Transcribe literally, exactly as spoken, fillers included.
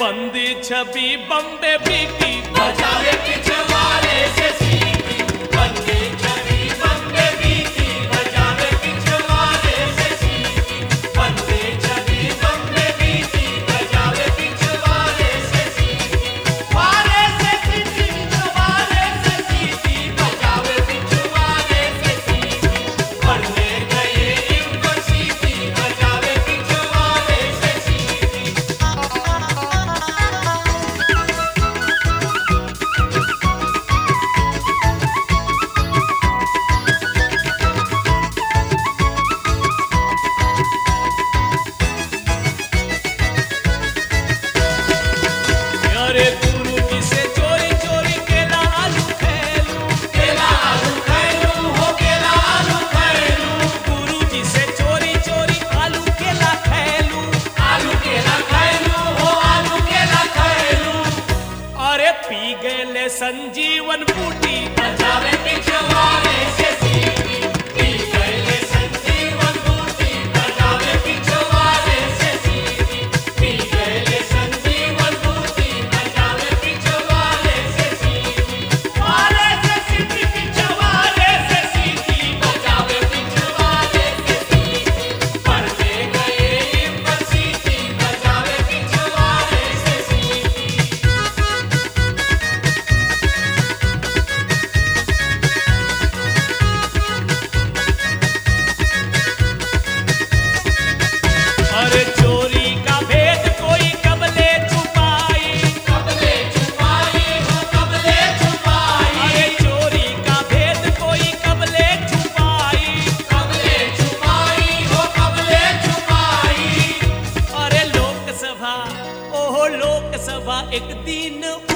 बंदी छवि बम्बे बीटी बजावे पिछवाड़े से सीटी बंदी छवि बम्बे बीटी बजावे पिछवाड़े से सीटी बंदी छवि बम्बे बीटी बजावे पिछवाड़े से सीटी वारे से सीटी पिछवाड़े से सीटी बजावे पिछवाड़े से सीटी पढ़ने गए यूनिवर्सिटी बजावे पिछवाड़े से सीटी अरे गुरु जी से चोरी चोरी केला आलू खेलू केला आलू खैलू हो केला आलू खैलू गुरु जी से चोरी चोरी आलू केला खेलू आलू केला खैलू हो आलू केला खैलू अरे पी गए संजीवन बूटी बजावे पिछवाड़े से सीटी पी गए संजीवन बूटी बजावे पिछवाड़े से सीटी पी गए संजीवन बूटी बजावे पिछवाड़े से सीटी वारे से सीटी पिछवाड़े से सीटी बजावे पिछवाड़े से सीटी पढ़ने गए यूनिवर्सिटी बजावे पिछवाड़े से सीटी अरे चोरी का भेद कोई कबले छुपाई कबले छुपाई हो कबले छुपाई अरे चोरी का भेद कोई कबले छुपाई कबले छुपाई हो कबले छुपाई अरे लोकसभा ओहो लोकसभा एक दिन